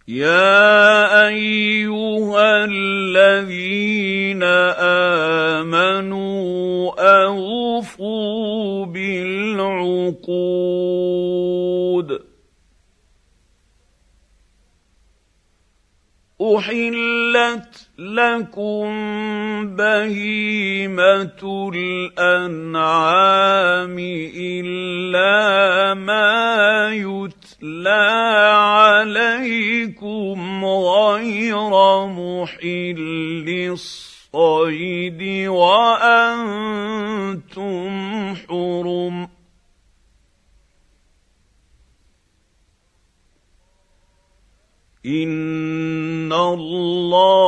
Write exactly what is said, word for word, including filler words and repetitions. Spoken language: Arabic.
يا ايها الذين امنوا اوفوا بالعقود احلت لكم بهيمه الانعام الا ما يتلى عليكم غير محل الصيد وانتم حرم إن الله